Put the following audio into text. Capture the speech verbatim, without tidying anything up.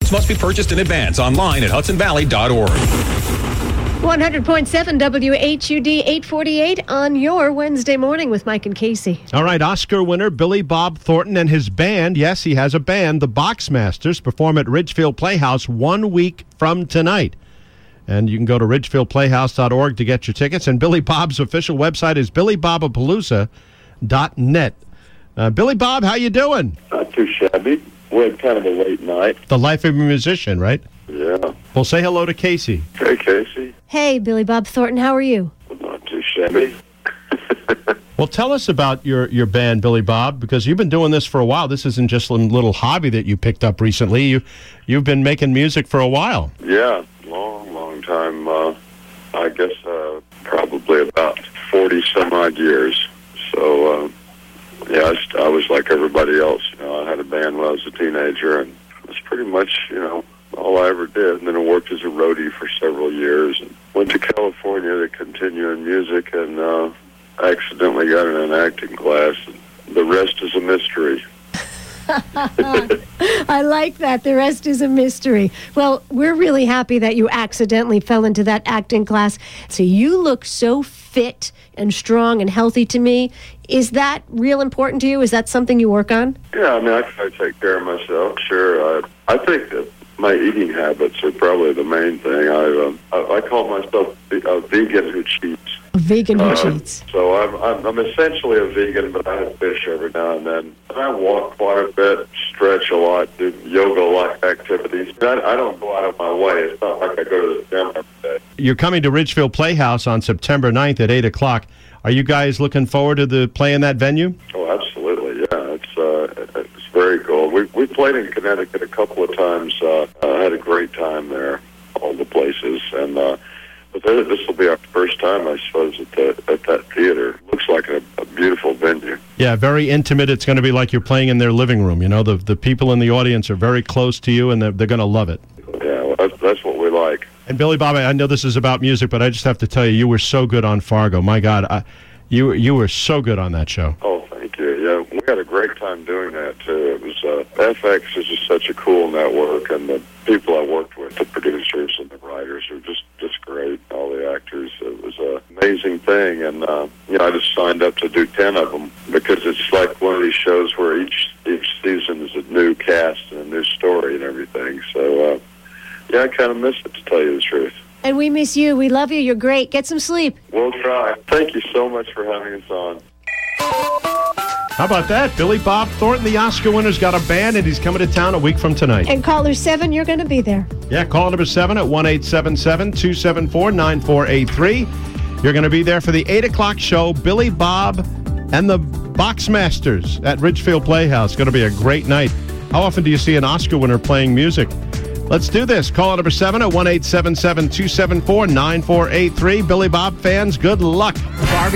Tickets must be purchased in advance online at hudson valley dot org. one hundred point seven W H U D, eight forty-eight on your Wednesday morning with Mike and Casey. All right, Oscar winner Billy Bob Thornton and his band, yes, he has a band, the Boxmasters, perform at Ridgefield Playhouse one week from tonight. And you can go to ridgefield playhouse dot org to get your tickets. And Billy Bob's official website is billy bobapalooza dot net. Uh, Billy Bob, how you doing? Not too shabby. We had kind of a late night. The life of a musician, right? Yeah. Well, say hello to Casey. Hey, Casey. Hey, Billy Bob Thornton, how are you? Not too shabby. Well, tell us about your, your band, Billy Bob, because you've been doing this for a while. This isn't just a little hobby that you picked up recently. You, you've been making music for a while. Yeah, long, long time. Uh, I guess uh, probably about forty-some-odd years. So, uh, yeah, I, st- I was like everybody else. You know, I had a band when I was a teenager, and that's pretty much, you know, all I ever did. And then I worked as a roadie for several years and went to California to continue in music, and uh, accidentally got in an acting class. The rest is a mystery. I like that. The rest is a mystery. Well, we're really happy that you accidentally fell into that acting class. So you look so fit and strong and healthy to me. Is that real important to you? Is that something you work on? Yeah, I mean, I try to take care of myself. Sure. I, I think that my eating habits are probably the main thing. I um, I, I call myself a vegan who cheats. A vegan who Uh, cheats. So I'm, I'm I'm essentially a vegan, but I have fish every now and then. And I walk quite a bit, stretch a lot, do yoga-like activities. I, I don't go out of my way. It's not like I go to the gym every day. You're coming to Ridgefield Playhouse on September ninth at eight o'clock. Are you guys looking forward to the play in that venue? Oh, absolutely, yeah. It's uh, it's very cool. We we played in Connecticut a couple of times. Uh, I had a great time there, all the places, and uh, but this will be our first time, I suppose, at the at that theater. Looks like a, a beautiful venue. Yeah, very intimate. It's going to be like you're playing in their living room. You know, the the people in the audience are very close to you, and they're, they're going to love it. Yeah, well, that's, that's what we like. And Billy Bob, I know this is about music, but I just have to tell you, you were so good on Fargo. My God, I, you you were so good on that show. Oh, thank you. Yeah, we had a great time doing that too. It was uh, F X is just such a cool network, and the people I worked with, the producers and the writers, are just just great. All the actors, it was an amazing thing, and uh, you know, I just signed up to do ten of them because it's like one of these shows where each each season is a new cast and a new story and everything. So. Uh, Yeah, I kind of miss it, to tell you the truth. And we miss you. We love you. You're great. Get some sleep. We'll try. Thank you so much for having us on. How about that? Billy Bob Thornton, the Oscar winner's got a band, and he's coming to town a week from tonight. And caller seven, you're going to be there. Yeah, call number seven at one eight seven seven, two seven four, nine four eight three. You're going to be there for the eight o'clock show, Billy Bob and the Boxmasters at Ridgefield Playhouse. It's going to be a great night. How often do you see an Oscar winner playing music? Let's do this. Call number seven at one eight seven seven, two seven four, nine four eight three. Billy Bob fans, good luck.